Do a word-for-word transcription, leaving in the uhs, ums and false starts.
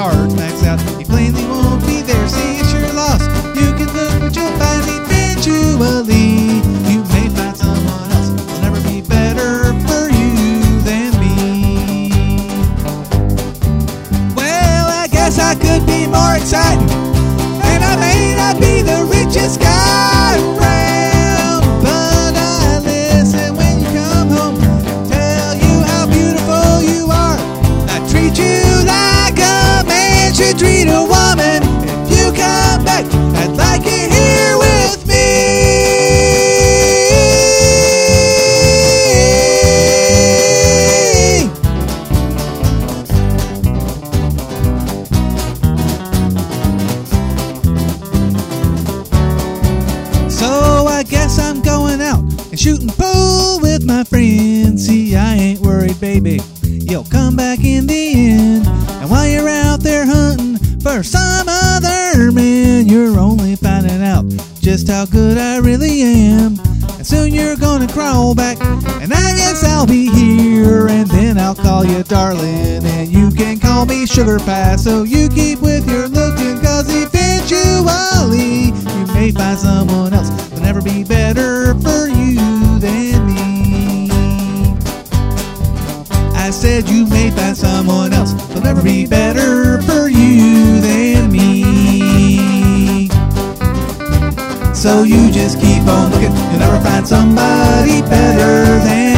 card max out. He plainly won't be there. See, it's your loss. You can look, but you'll find eventually you may find someone else who'll never be better for you than me. Well, I guess I could be more exciting, and I may not be the richest guy around, but I listen when you come home and tell you how beautiful you are. I treat you like a man should treat a woman. If you come back, I'd like you here with me. So I guess I'm going out and shooting pool with my friends. See, I ain't worried, baby, you'll come back in the end. And while you're out there hunting for some other man, you're only finding out just how good I really am. And soon you're gonna crawl back, and I guess I'll be here, and then I'll call you darling, and you can call me sugar pie. So you keep with your looking, cause eventually you may find someone else who'll never be better for you than me. I said you may find someone else who'll never be better for you than me. So you just keep on looking, you'll never find somebody better than